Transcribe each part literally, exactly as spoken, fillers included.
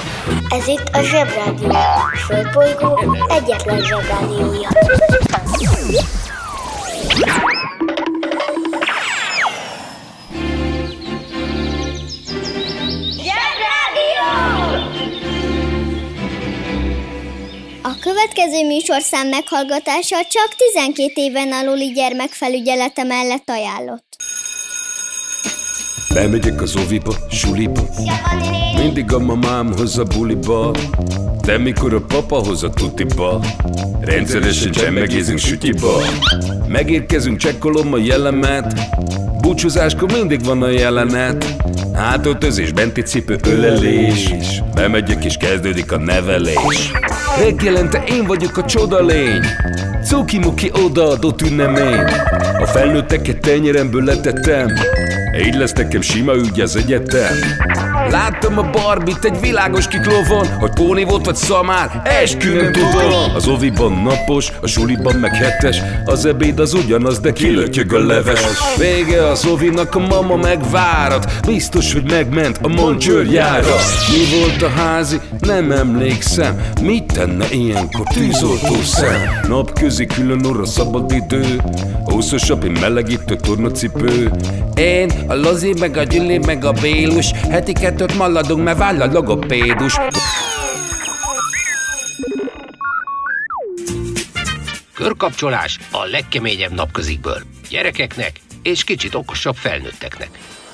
Ez itt a Zsebrádió, a Földbolygó egyetlen Zsebrádiója. A következő műsorszám meghallgatása csak tizenkét éven aluli gyermekfelügyelete mellett ajánlott. Bemegyek az oviba, suliba, mindig a mamám hoz a buliba, de mikor a papa hoz a tutiba, rendszeresen csemmegézünk sütyiba. Megérkezünk, csekkolom a jellemet, búcsúzáskor mindig van a jelenet. Hátöltözés, benti cipő, ölelés, bemegyek és kezdődik a nevelés. Reggelente én vagyok a csoda lény, cuki-muki odaadott ünnemény. A felnőtteket tenyeremből letettem, így lesz nekem sima ügy az egyetem. Láttam a Barbit egy világos kiklovon, hogy póni volt vagy szamár, eskü nem tudom. Az oviban napos, a suliban meg hetes, az ebéd az ugyanaz, de kilötyög a leves. Vége az ovinak, a mama megvárat, biztos, hogy megment a Moncsőrjára. Mi volt a házi? Nem emlékszem. Mit tenne ilyenkor tűzoltó szem? Napközi külön orra szabad idő, húszosabb, én melegítő tornacipő. Én, a Lozi, meg a Gyüli, meg a Bélus, heti kettőt maladunk, mert váll a logopédus. Körkapcsolás a legkeményebb napközikből. Gyerekeknek és kicsit okosabb felnőtteknek.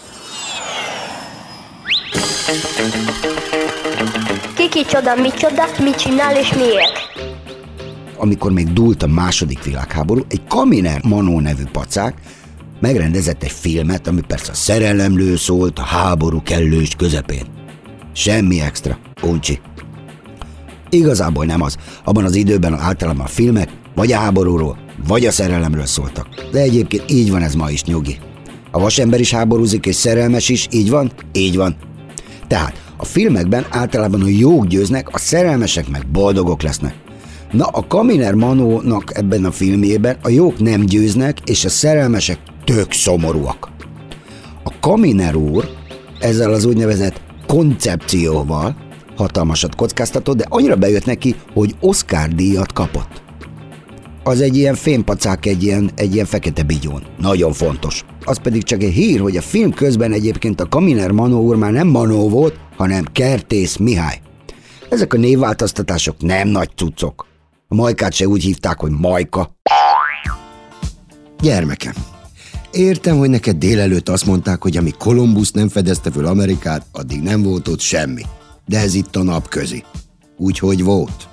Ki kicsoda, micsoda, mit csinál és miért? Amikor még dúlt a második világháború, egy Kaminer Manó nevű pacák megrendezett egy filmet, ami persze a szerelemről szólt a háború kellős közepén. Semmi extra, uncsi. Igazából nem az. Abban az időben általában a filmek vagy a háborúról, vagy a szerelemről szóltak. De egyébként így van ez ma is, nyugi. A vasember is háborúzik és szerelmes is, így van? Így van. Tehát a filmekben általában a jók győznek, a szerelmesek meg boldogok lesznek. Na, a Kaminer Manónak ebben a filmjében a jók nem győznek, és a szerelmesek tök szomorúak. A Kaminer úr ezzel az úgynevezett koncepcióval hatalmasat kockáztatott, de annyira bejött neki, hogy Oscar-díjat kapott. Az egy ilyen fémpacák, egy ilyen, egy ilyen fekete bigyón. Nagyon fontos. Az pedig csak egy hír, hogy a film közben egyébként a Kaminer Manó úr már nem Manó volt, hanem Kertész Mihály. Ezek a névváltoztatások nem nagy cuccok. A Majkát se úgy hívták, hogy Majka. Gyermekem, értem, hogy neked délelőtt azt mondták, hogy amíg Kolumbusz nem fedezte föl Amerikát, addig nem volt ott semmi. De ez itt a napközi. Úgyhogy volt.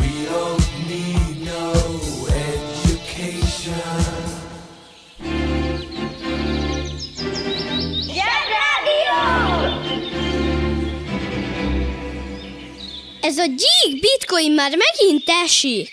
Ez a gyík bitcoin már megint esik.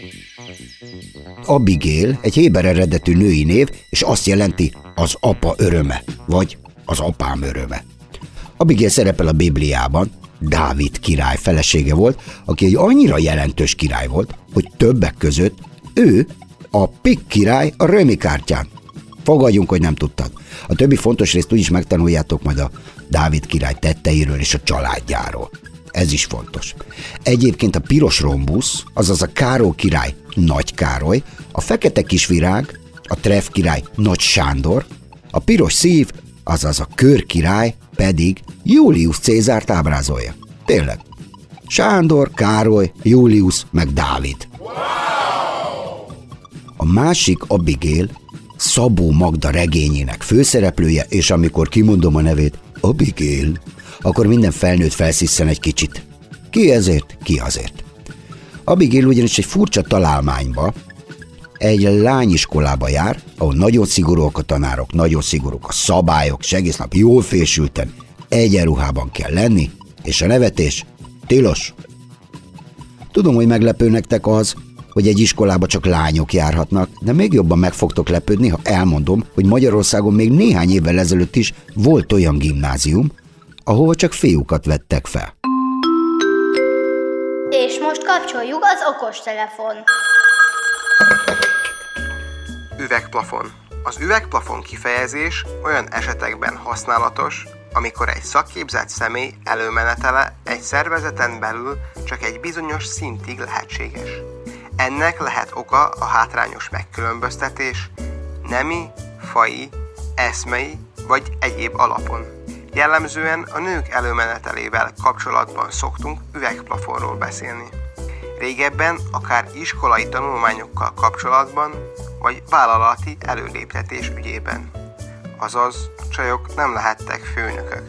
Abigail egy héber eredetű női név, és azt jelenti az apa öröme, vagy az apám öröme. Abigail szerepel a Bibliában, Dávid király felesége volt, aki egy annyira jelentős király volt, hogy többek között ő a Pikk király a Römi kártyán. Fogadjunk, hogy nem tudtad. A többi fontos részt úgyis megtanuljátok majd a Dávid király tetteiről és a családjáról. Ez is fontos. Egyébként a piros rombusz, azaz a Károly király Nagy Károly, a fekete kisvirág, a Trev király Nagy Sándor, a piros szív, azaz a Kör király pedig Július Cézárt ábrázolja. Tényleg. Sándor, Károly, Július meg Dávid. A másik Abigail Szabó Magda regényének főszereplője, és amikor kimondom a nevét, Abigail, akkor minden felnőtt felszisszen egy kicsit. Ki ezért, ki azért. Abigail ugyanis egy furcsa találmányba, egy lányiskolába jár, ahol nagyon szigorúak a tanárok, nagyon szigorúak a szabályok, és egész nap jól fésülten egyenruhában kell lenni, és a nevetés tilos. Tudom, hogy meglepő nektek az, hogy egy iskolába csak lányok járhatnak, de még jobban meg fogtok lepődni, ha elmondom, hogy Magyarországon még néhány évvel ezelőtt is volt olyan gimnázium, ahova csak fiúkat vettek fel. És most kapcsoljuk az okostelefon. Üvegplafon. Az üvegplafon kifejezés olyan esetekben használatos, amikor egy szakképzett személy előmenetele egy szervezeten belül csak egy bizonyos szintig lehetséges. Ennek lehet oka a hátrányos megkülönböztetés, nemi, faji, eszmei vagy egyéb alapon. Jellemzően a nők előmenetelével kapcsolatban szoktunk üvegplafonról beszélni. Régebben akár iskolai tanulmányokkal kapcsolatban, vagy vállalati előléptetés ügyében. Azaz, csajok nem lehettek főnökök.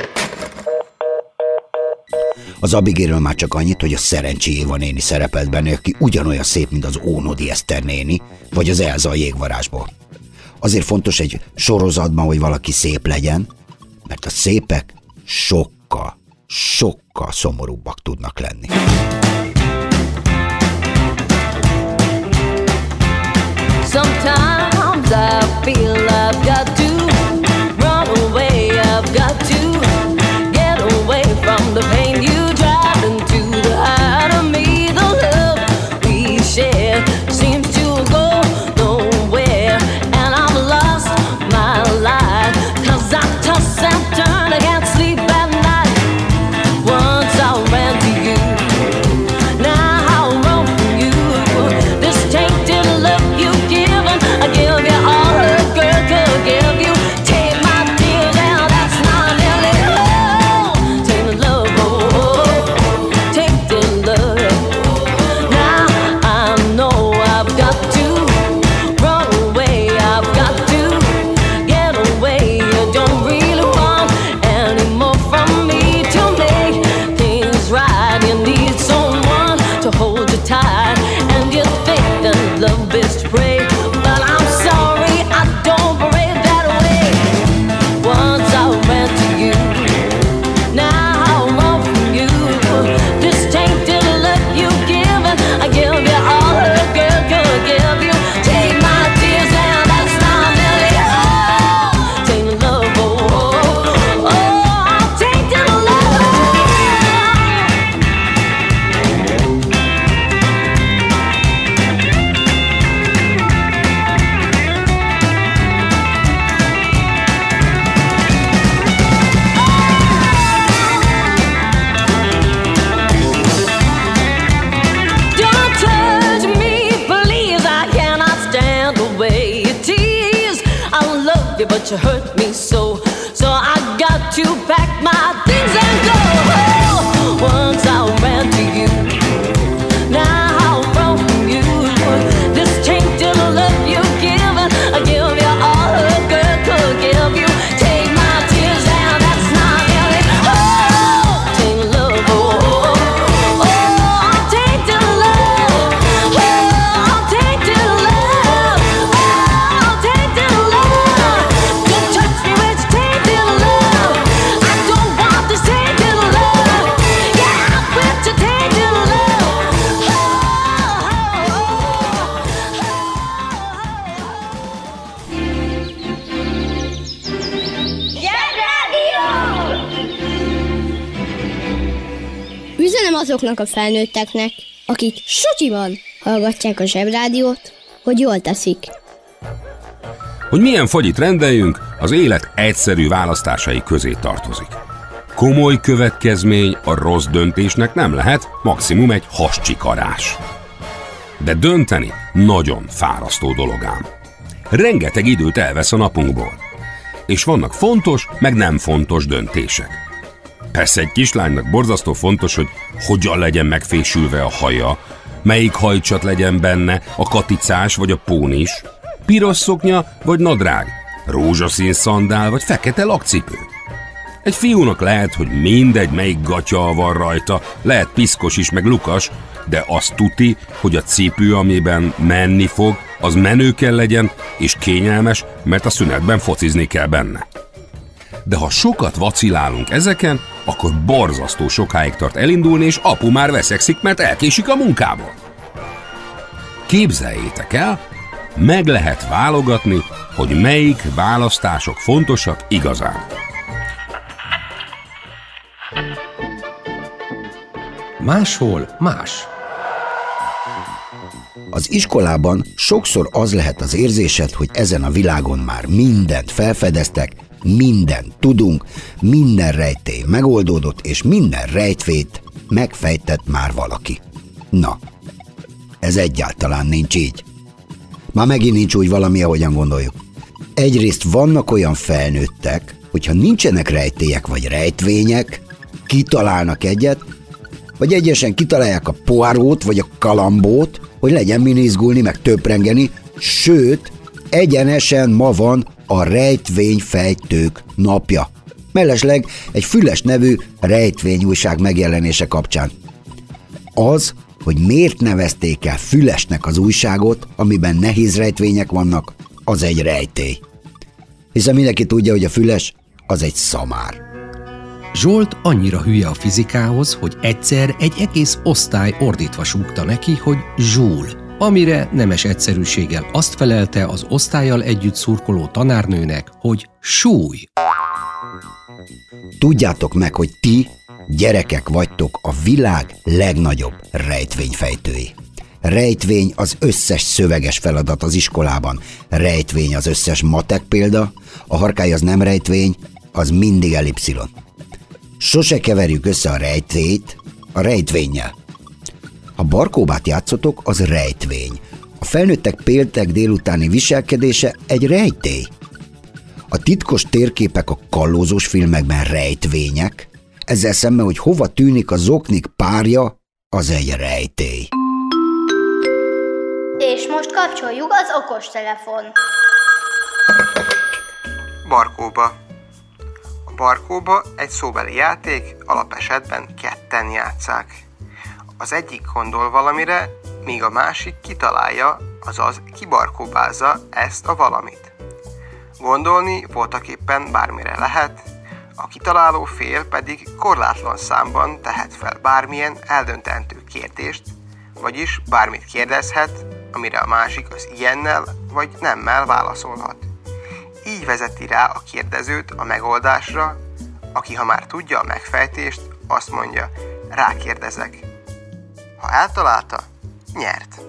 Az Abigéről már csak annyit, hogy a Szerencsi Éva néni szerepelt benne, aki ugyanolyan szép, mint az Ónodi Eszter néni, vagy az Elza a Jégvarázsból. Azért fontos egy sorozatban, hogy valaki szép legyen, mert a szépek sokkal, sokkal szomorúbbak tudnak lenni. Sometimes I feel I've got to run away, I've got to get away from the pain you drive into the heart of me. The love we share seems to go nowhere, and I've lost my life, 'cause I toss and turn, I can't sleep at night. Once I ran to you, now I run from you. This tainted love you given, I give you all a girl could give you. Take my tears and that's not nearly all. Take the love, oh, take the love. Now I know I've got to run away, I've got to get away. You don't really want any more from me to make things right. You need someone to hold you tight, and you think that love is to pray. But I'm sorry, I don't pray that way. Once I ran to you, now I run from you. This tainted love you've given, I give you all a girl could give you. Take my tears and that's not nearly all. Take the love, oh, oh, oh, I'll take the love. Don't touch me, please, I cannot stand the way you tease. I love you, but you hurt me so, so I got to pack my things and go. Once I ran to you, now I run from you. This tainted love you've given, I give you all a girl could give you. Take my tears and that's not nearly all. Take the love, oh, oh, I'll take the love. Oh, I'll take the love. Oh, I'll take the love. Don't touch me with tainted love. I don't want this tainted love. Yeah, I quit your tainted love. Oh, oh, Üzenem azoknak a felnőtteknek, akik sutyiban hallgatják a Zsebrádiót, hogy jól teszik. Hogy milyen fagyit rendeljünk, az élet egyszerű választásai közé tartozik. Komoly következmény a rossz döntésnek nem lehet, maximum egy hascsikarás. De dönteni nagyon fárasztó dolog ám. Rengeteg időt elvesz a napunkból. És vannak fontos, meg nem fontos döntések. Persze egy kislánynak borzasztó fontos, hogy hogyan legyen megfésülve a haja, melyik hajcsat legyen benne, a katicás vagy a pónis, piros szoknya vagy nadrág, rózsaszín szandál vagy fekete lakcipő. Egy fiúnak lehet, hogy mindegy, melyik gatya van rajta, lehet piszkos is meg lukas, de azt tuti, hogy a cipő, amiben menni fog, az menő kell legyen és kényelmes, mert a szünetben focizni kell benne. De ha sokat vacilálunk ezeken, akkor borzasztó sokáig tart elindulni, és apu már veszekszik, mert elkésik a munkából. Képzeljétek el, meg lehet válogatni, hogy melyik választások fontosak igazán. Máshol más. Az iskolában sokszor az lehet az érzésed, hogy ezen a világon már mindent felfedeztek, mindent tudunk, minden rejtély megoldódott, és minden rejtvényt megfejtett már valaki. Na, ez egyáltalán nincs így. Már megint nincs úgy valami, ahogyan gondoljuk. Egyrészt vannak olyan felnőttek, hogyha nincsenek rejtélyek vagy rejtvények, kitalálnak egyet, vagy egyesen kitalálják a Poirót vagy a Kalambót, hogy legyen min izgulni, meg töprengeni, sőt, egyenesen ma van a rejtvényfejtők napja. Mellesleg egy Füles nevű rejtvényújság megjelenése kapcsán. Az, hogy miért nevezték el Fülesnek az újságot, amiben nehéz rejtvények vannak, az egy rejtély. Hiszen mindenki tudja, hogy a Füles az egy szamár. Zsolt annyira hülye a fizikához, hogy egyszer egy egész osztály ordítva súgta neki, hogy zsúl, amire nemes egyszerűséggel azt felelte az osztállyal együtt szurkoló tanárnőnek, hogy súly. Tudjátok meg, hogy ti, gyerekek vagytok a világ legnagyobb rejtvényfejtői. Rejtvény az összes szöveges feladat az iskolában, rejtvény az összes matek példa, a harkály az nem rejtvény, az mindig elipszilon. Sose keverjük össze a rejtélyt a rejtvénnyel. Ha barkóbát játszotok, az rejtvény. A felnőttek péntek délutáni viselkedése egy rejtély. A titkos térképek a kallózós filmekben rejtvények, ezzel szemben, hogy hova tűnik a zoknik párja, az egy rejtély. És most kapcsoljuk az okostelefon. Barkóba. A barkóba egy szóbeli játék, alapesetben ketten játsszák. Az egyik gondol valamire, míg a másik kitalálja, azaz kibarkóbázza ezt a valamit. Gondolni voltaképpen bármire lehet, a kitaláló fél pedig korlátlan számban tehet fel bármilyen eldöntendő kérdést, vagyis bármit kérdezhet, amire a másik az ilyennel vagy nemmel válaszolhat. Így vezeti rá a kérdezőt a megoldásra, aki ha már tudja a megfejtést, azt mondja, rákérdezek. Ha eltalálta, nyert.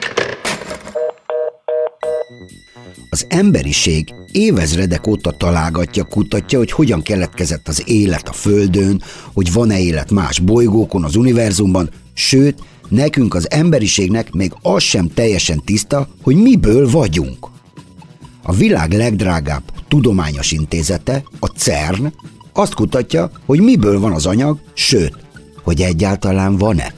Az emberiség évezredek óta találgatja, kutatja, hogy hogyan keletkezett az élet a Földön, hogy van-e élet más bolygókon, az univerzumban, sőt, nekünk az emberiségnek még az sem teljesen tiszta, hogy miből vagyunk. A világ legdrágább tudományos intézete, a cern, azt kutatja, hogy miből van az anyag, sőt, hogy egyáltalán van-e.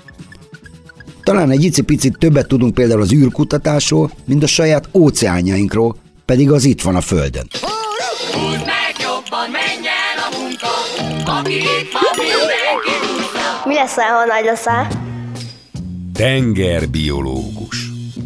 Talán egy icipicit többet tudunk például az űrkutatásról, mint a saját óceánjainkról, pedig az itt van a Földön. Húzd meg jobban, menj el a munka, aki itt van, mindenki húzza. Mi leszel, ha nagy leszel? Tengerbiológus.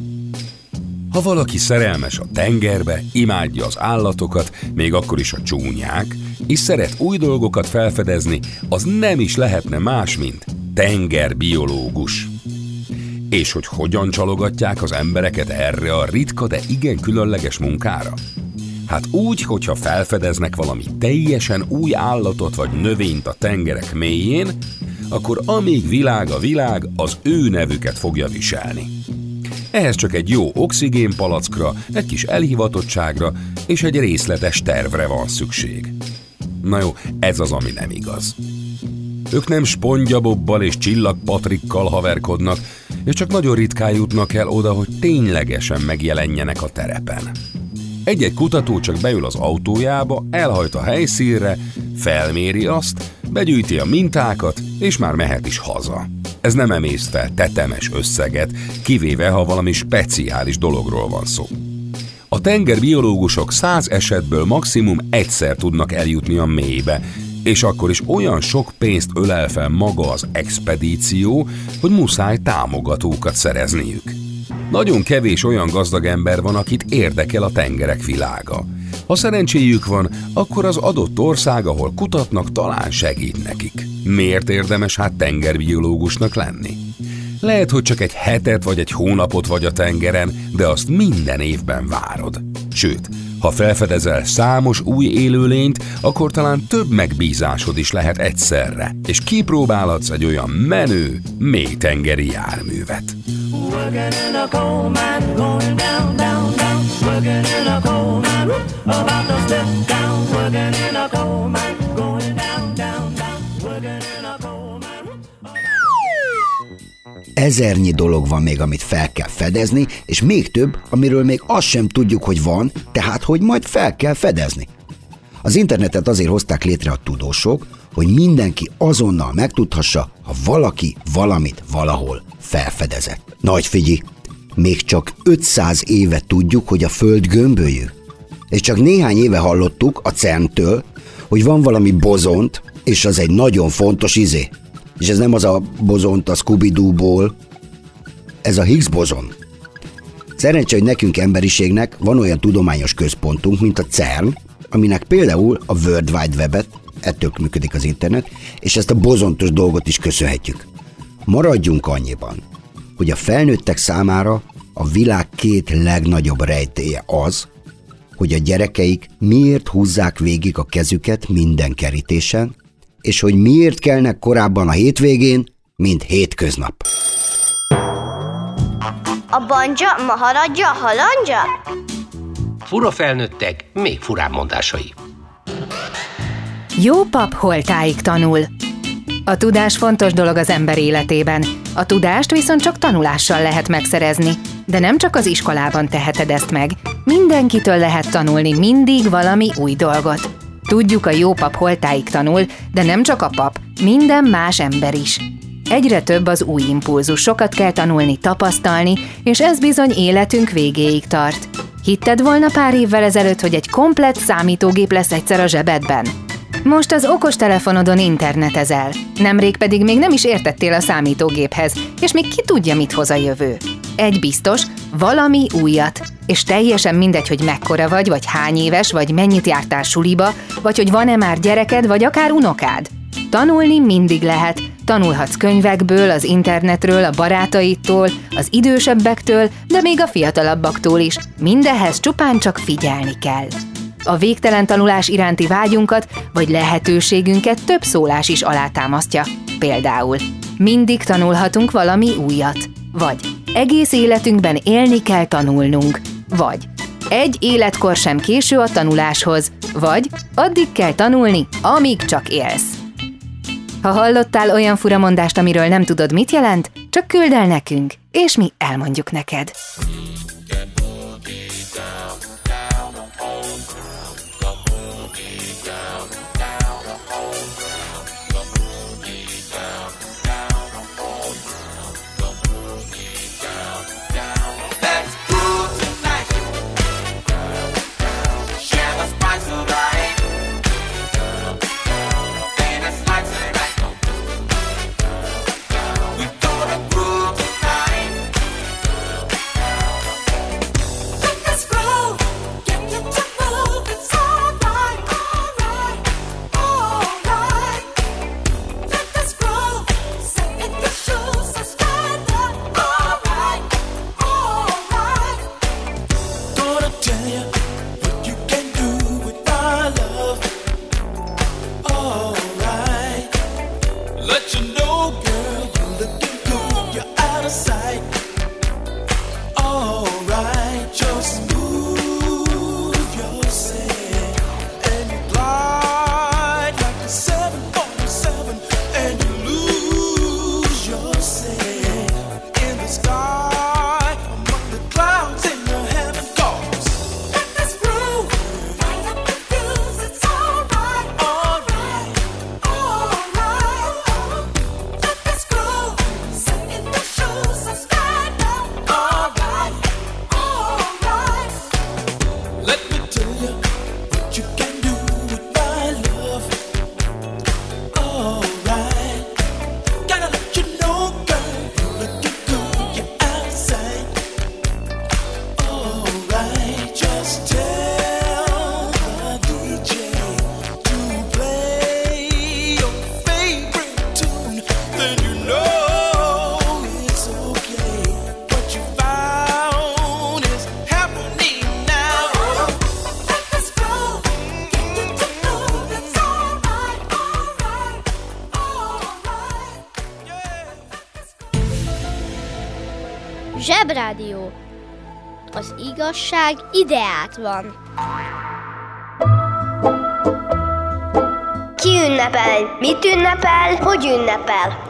Ha valaki szerelmes a tengerbe, imádja az állatokat, még akkor is a csúnyák, és szeret új dolgokat felfedezni, az nem is lehetne más, mint tengerbiológus. És hogy hogyan csalogatják az embereket erre a ritka, de igen különleges munkára? Hát úgy, hogyha felfedeznek valami teljesen új állatot vagy növényt a tengerek mélyén, akkor amíg világ a világ, az ő nevüket fogja viselni. Ehhez csak egy jó oxigénpalackra, egy kis elhivatottságra és egy részletes tervre van szükség. Na jó, ez az, ami nem igaz. Ők nem Spongyabobbal és Csillag Patrikkal haverkodnak, és csak nagyon ritkán jutnak el oda, hogy ténylegesen megjelenjenek a terepen. Egy-egy kutató csak beül az autójába, elhajt a helyszínre, felméri azt, begyűjti a mintákat, és már mehet is haza. Ez nem emészt fel tetemes összeget, kivéve, ha valami speciális dologról van szó. A tengerbiológusok száz esetből maximum egyszer tudnak eljutni a mélybe, és akkor is olyan sok pénzt ölel fel maga az expedíció, hogy muszáj támogatókat szerezniük. Nagyon kevés olyan gazdag ember van, akit érdekel a tengerek világa. Ha szerencséjük van, akkor az adott ország, ahol kutatnak, talán segít nekik. Miért érdemes hát tengerbiológusnak lenni? Lehet, hogy csak egy hetet vagy egy hónapot vagy a tengeren, de azt minden évben várod. Sőt, ha felfedezel számos új élőlényt, akkor talán több megbízásod is lehet egyszerre, és kipróbálhatsz egy olyan menő, mélytengeri járművet. Working in a coal mine, going down, down, down. working in a coal mine, about to step down, working in a coal mine, going down, down, down, working in a coal mine. Ezernyi dolog van még, amit fel kell fedezni, és még több, amiről még azt sem tudjuk, hogy van, tehát hogy majd fel kell fedezni. Az internetet azért hozták létre a tudósok, hogy mindenki azonnal megtudhassa, ha valaki valamit valahol felfedezett. Nagy figyelj, még csak ötszáz éve tudjuk, hogy a Föld gömbölyű. És csak néhány éve hallottuk a cérntől, hogy van valami bozont, és az egy nagyon fontos izé. És ez nem az a bozont a Scooby-Dooból, ez a Higgs bozon. Szerencsé, hogy nekünk emberiségnek van olyan tudományos központunk, mint a cérn, aminek például a World Wide Webet, ettől működik az internet, és ezt a bozontos dolgot is köszönhetjük. Maradjunk annyiban, hogy a felnőttek számára a világ két legnagyobb rejtélye az, hogy a gyerekeik miért húzzák végig a kezüket minden kerítésen, és hogy miért kelnek korábban a hétvégén, mint hétköznap. A banja, maharadja, halandja? Fura felnőttek, még furább mondásai. Jó pap holtáig tanul. A tudás fontos dolog az ember életében. A tudást viszont csak tanulással lehet megszerezni. De nem csak az iskolában teheted ezt meg. Mindenkitől lehet tanulni mindig valami új dolgot. Tudjuk, a jó pap holtáig tanul, de nem csak a pap, minden más ember is. Egyre több az új impulzus, sokat kell tanulni, tapasztalni, és ez bizony életünk végéig tart. Hitted volna pár évvel ezelőtt, hogy egy komplett számítógép lesz egyszer a zsebedben? Most az okostelefonodon internetezel, nemrég pedig még nem is értettél a számítógéphez, és még ki tudja, mit hoz a jövő. Egy biztos, valami újat, és teljesen mindegy, hogy mekkora vagy, vagy hány éves, vagy mennyit jártál suliba, vagy hogy van-e már gyereked, vagy akár unokád. Tanulni mindig lehet, tanulhatsz könyvekből, az internetről, a barátaidtól, az idősebbektől, de még a fiatalabbaktól is. Mindehhez csupán csak figyelni kell. A végtelen tanulás iránti vágyunkat vagy lehetőségünket több szólás is alátámasztja. Például mindig tanulhatunk valami újat, vagy egész életünkben élni kell tanulnunk, vagy egy életkor sem késő a tanuláshoz, vagy addig kell tanulni, amíg csak élsz. Ha hallottál olyan furamondást, amiről nem tudod, mit jelent, csak küld el nekünk, és mi elmondjuk neked. Zsebrádió. Az igazság ide át van. Ki ünnepel? Mit ünnepel? Hogy ünnepel?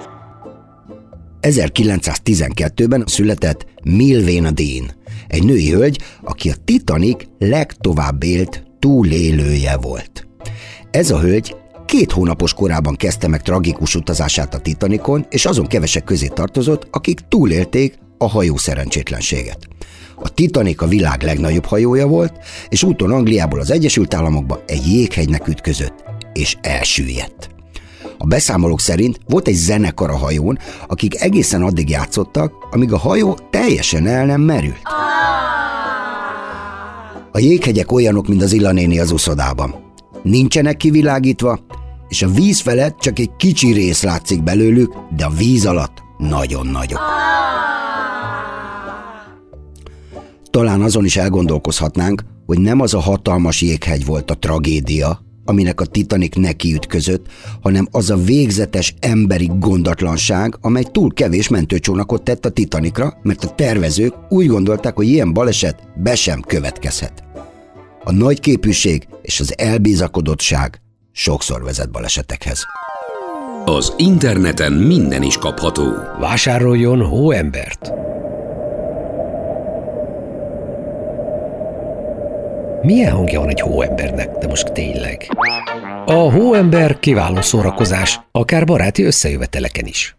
ezerkilencszáztizenkettőben született Milvina Dean, egy női hölgy, aki a Titanic legtovább élt túlélője volt. Ez a hölgy két hónapos korában kezdte meg tragikus utazását a Titanicon, és azon kevesek közé tartozott, akik túlélték a hajó szerencsétlenséget. A Titanic a világ legnagyobb hajója volt, és úton Angliából az Egyesült Államokba egy jéghegynek ütközött, és elsüllyedt. A beszámolók szerint volt egy zenekar a hajón, akik egészen addig játszottak, amíg a hajó teljesen el nem merült. A jéghegyek olyanok, mint az Illa néni az uszodában. Nincsenek kivilágítva, és a víz felett csak egy kicsi rész látszik belőlük, de a víz alatt nagyon nagyok. Talán azon is elgondolkozhatnánk, hogy nem az a hatalmas jéghegy volt a tragédia, aminek a Titanic nekiütközött, hanem az a végzetes emberi gondatlanság, amely túl kevés mentőcsónakot tett a Titanicra, mert a tervezők úgy gondolták, hogy ilyen baleset be sem következhet. A nagyképűség és az elbizakodottság sokszor vezet balesetekhez. Az interneten minden is kapható. Vásároljon hóembert! Milyen hangja van egy hóembernek, de most tényleg? A hóember kiváló szórakozás, akár baráti összejöveteleken is.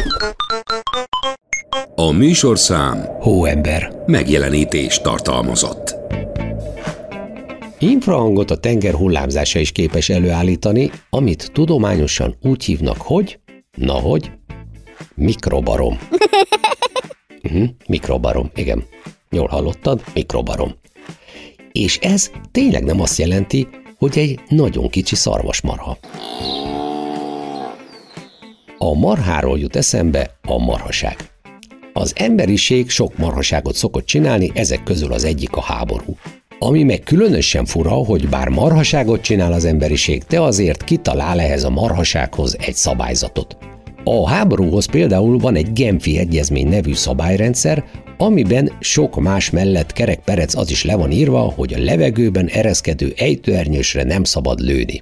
A műsorszám Hóember. megjelenítést tartalmazott. Infrahangot a tenger hullámzása is képes előállítani, amit tudományosan úgy hívnak, hogy... Na hogy? Mikrobarom. uh-huh, mikrobarom, igen. Jól hallottad? Mikrobarom. És ez tényleg nem azt jelenti, hogy egy nagyon kicsi szarvasmarha. A marháról jut eszembe a marhaság. Az emberiség sok marhaságot szokott csinálni, ezek közül az egyik a háború. Ami meg különösen fura, hogy bár marhaságot csinál az emberiség, de azért kitalál ehhez a marhasághoz egy szabályzatot. A háborúhoz például van egy Genfi Egyezmény nevű szabályrendszer, amiben sok más mellett kerekperec az is le van írva, hogy a levegőben ereszkedő ejtőernyősre nem szabad lőni.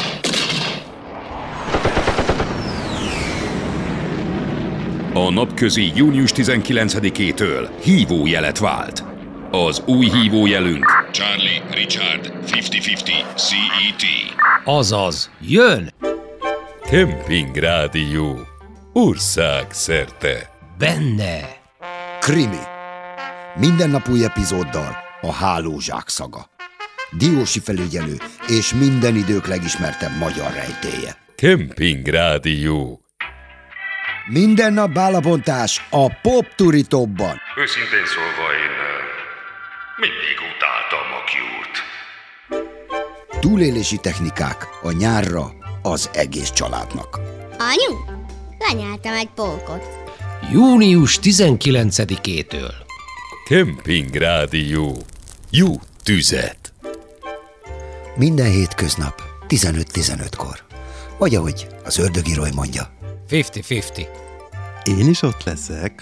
A napközi június tizenkilencedikétől hívójelet vált. Az új hívójelünk Charlie Richard ötven ötven C E T. Azaz, jön! Kemping Rádió. Ország szerte. Benne! Krimi. Minden nap új epizóddal a Hálózsák szaga. Diósi felügyelő és minden idők legismertebb magyar rejtélye. Kemping Rádió. Minden nap bálabontás a Popturi Topban. Őszintén szólva én mindig utáltam a Cure-t. Túlélési technikák a nyárra az egész családnak. Anyu, lenyeltem egy polkot. június tizenkilencedikétől. Kemping Rádió. Jó tüzet. Minden hétköznap tizenöt tizenötkor. Vagy ahogy az ördögírói mondja. ötven ötven. Én is ott leszek.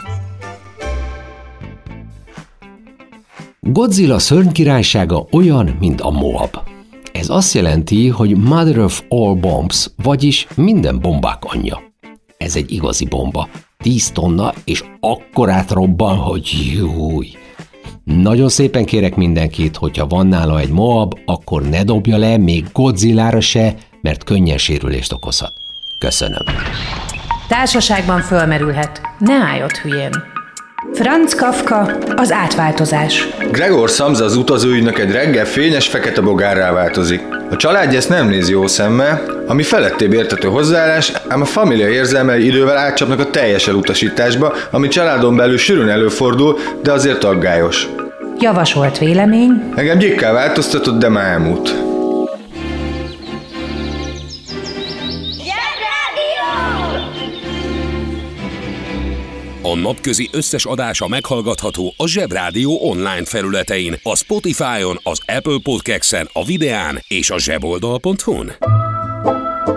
Godzilla szörnykirálysága olyan, mint a Moab. Ez azt jelenti, hogy Mother of all bombs, vagyis minden bombák anyja. Ez egy igazi bomba. tíz tonna, és akkorát robban, hogy júj. Nagyon szépen kérek mindenkit, hogyha van nála egy Moab, akkor ne dobja le még Godzillára se, mert könnyen sérülést okozhat. Köszönöm. Társaságban fölmerülhet. Ne állj ott hülyén. Franz Kafka, az átváltozás. Gregor Samsa az utazóügynök egy reggel fényes fekete bogárrá változik. A családja ezt nem nézi jó szemmel, ami felettébb értető hozzáállás, ám a família érzelmei idővel átcsapnak a teljes elutasításba, ami családon belül sűrűn előfordul, de azért aggályos. Javasolt vélemény. Engem gyikká változtatott, de már elmúlt. A napközi összes adása meghallgatható a Zsebrádió online felületein, a Spotify-on, az Apple Podcasts-en, a Videán és a zseboldal pont hu-n.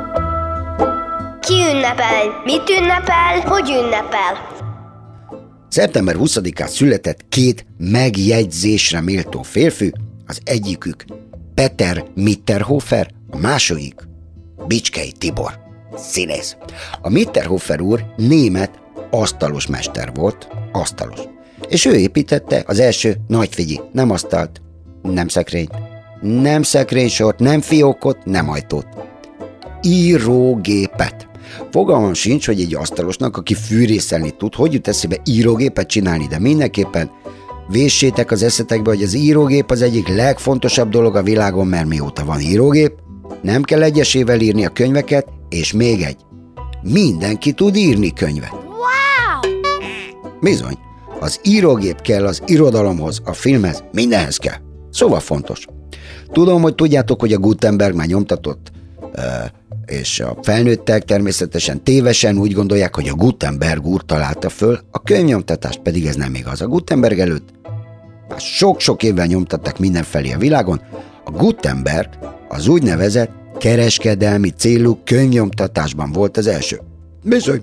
Ki ünnepel? Mit ünnepel? Hogy ünnepel? szeptember huszadikán született két megjegyzésre méltó férfi, az egyikük Peter Mitterhofer, a második Bicskei Tibor, színész. A Mitterhofer úr német asztalos mester volt, asztalos. És ő építette az első, nagy figyi, nem asztalt, nem szekrényt, nem szekrénysort, nem fiókot, nem ajtót. Írógépet. Fogalmam sincs, hogy egy asztalosnak, aki fűrészelni tud, hogy jut eszébe írógépet csinálni, de mindenképpen véssétek az eszetekbe, hogy az írógép az egyik legfontosabb dolog a világon, mert mióta van írógép, nem kell egyesével írni a könyveket, és még egy, mindenki tud írni könyvet. Wow! Bizony, az írógép kell az irodalomhoz, a filmhez, mindenhez kell. Szóval fontos. Tudom, hogy tudjátok, hogy a Gutenberg már nyomtatott, és a felnőttek természetesen tévesen úgy gondolják, hogy a Gutenberg úr találta föl, a könyvnyomtatást pedig ez nem igaz. A Gutenberg előtt már sok-sok évvel nyomtatták mindenfelé a világon. A Gutenberg az úgynevezett kereskedelmi célú könyvnyomtatásban volt az első. Bizony.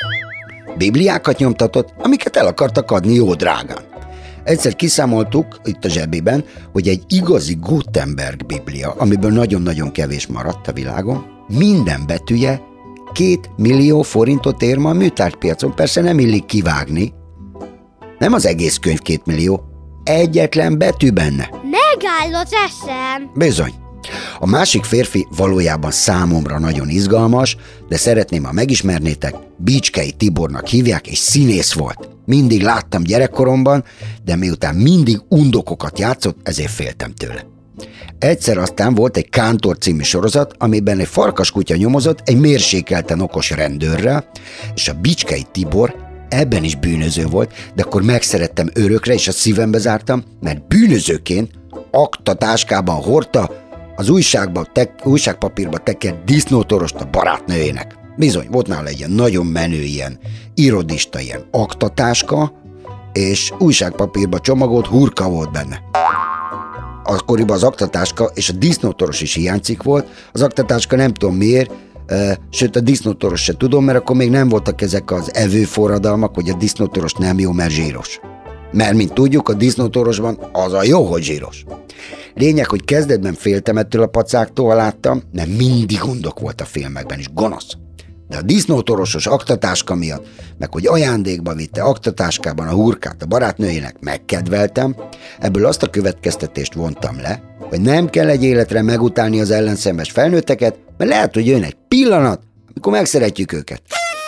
Bibliákat nyomtatott, amiket el akartak adni jó drágán. Egyszer kiszámoltuk itt a zsebében, hogy egy igazi Gutenberg biblia, amiből nagyon-nagyon kevés maradt a világon, minden betűje két millió forintot ér ma a műtárgypiacon. Persze nem illik kivágni. Nem az egész könyv két millió, egyetlen betű benne. Megáll az eszem. Bizony. A másik férfi valójában számomra nagyon izgalmas, de szeretném, ha megismernétek, Bicskei Tibornak hívják, és színész volt. Mindig láttam gyerekkoromban, de miután mindig undokokat játszott, ezért féltem tőle. Egyszer aztán volt egy Kántor című sorozat, amiben egy farkaskutya nyomozott egy mérsékelten okos rendőrrel, és a Bicskei Tibor ebben is bűnöző volt, de akkor megszerettem örökre, és a szívembe zártam, mert bűnözőként aktatáskában hordta az újságba, te, újságpapírba tekert disznótorost a barátnőjének. Bizony, volt nála egy ilyen nagyon menő ilyen irodista, ilyen aktatáska, és újságpapírba csomagolt hurka volt benne. Akkoriban az aktatáska és a disznótoros is hiányzik volt. Az aktatáska nem tudom miért, uh, sőt a disznótoros se tudom, mert akkor még nem voltak ezek az evőforradalmak, hogy a disznótoros nem jó, mert zsíros. Mert, mint tudjuk, a disznótorosban az a jó, hogy zsíros. Lényeg, hogy kezdetben féltem ettől a pacáktól, ha láttam, mert mindig gondok volt a filmekben is, gonosz. De a disznótorosos aktatáska miatt, meg hogy ajándékba vitte aktatáskában a hurkát a barátnőjének, megkedveltem, ebből azt a következtetést vontam le, hogy nem kell egy életre megutálni az ellenszenves felnőtteket, mert lehet, hogy jön egy pillanat, amikor megszeretjük őket.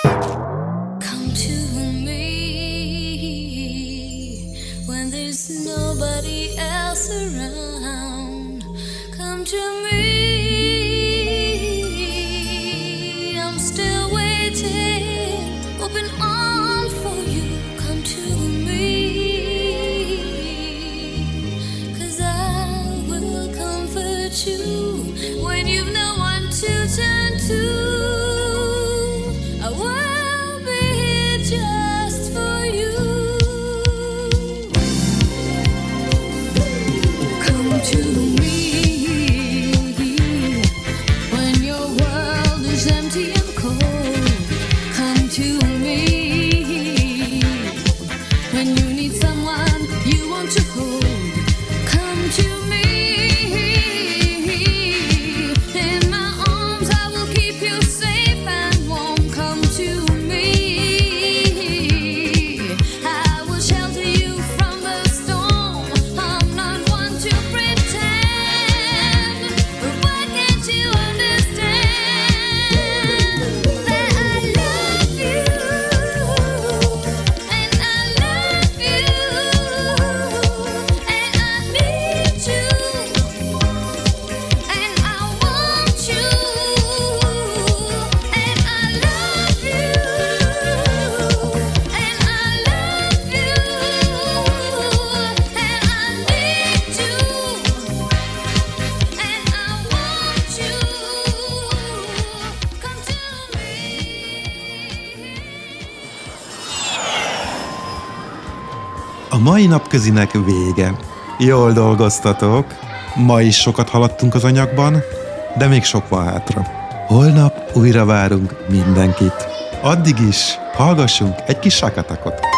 A mai napközinek vége. Jól dolgoztatok. Ma is sokat haladtunk az anyagban, de még sok van hátra. Holnap újra várunk mindenkit. Addig is hallgassunk egy kis Shakatakot.